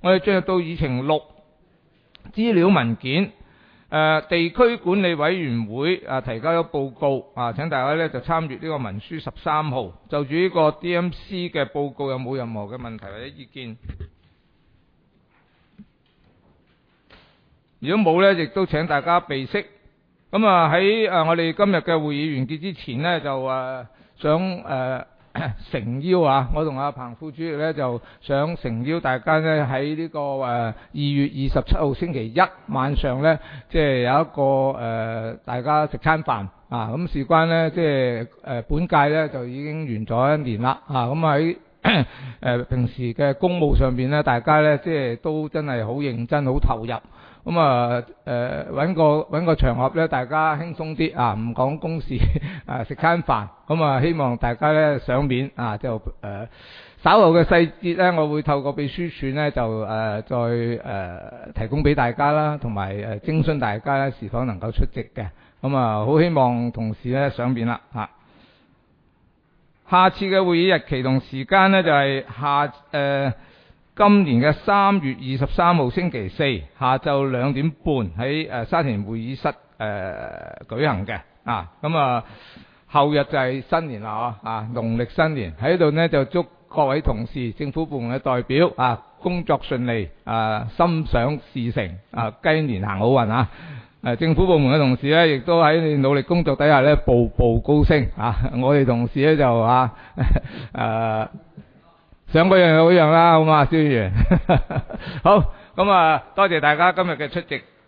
我哋進入到議程6資料文件。地區管理委員會提交咗報告請大家呢就參閱呢個文書13號。就住呢個 DMC 嘅報告有冇任何嘅問題或者意見？如果冇呢，亦都請大家備悉。咁喺我哋今日嘅會議完結之前呢，就想誠邀我同阿彭副主席呢，就想誠邀大家呢喺呢個2月27號星期一晚上呢，即係有一個大家食餐飯咁事關呢，即係本屆呢就已經完咗1年啦咁喺平時嘅公務上邊呢，大家呢即係都真係好認真好投入。咁揾個場合咧，大家輕鬆啲唔講公事食餐飯。咁希望大家咧賞面就稍後嘅細節咧，我會透過秘書處咧就再提供俾大家啦，同埋徵詢大家咧是否能夠出席嘅。好希望同事咧賞面啦下次嘅會議日期同時間呢，就係今年嘅3月23號星期四下晝2點半喺沙田會議室舉行嘅後日就係新年啦農曆新年喺度呢，就祝各位同事、政府部門嘅代表工作順利心想事成雞年行好運政府部門嘅同事呢，亦都喺你努力工作底下呢，步步高升我哋同事呢，就想嗰樣啦，好嘛，蕭議員。好，多謝大家今日嘅出席。